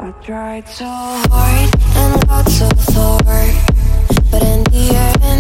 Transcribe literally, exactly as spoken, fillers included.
I tried so hard and got so far, but in the end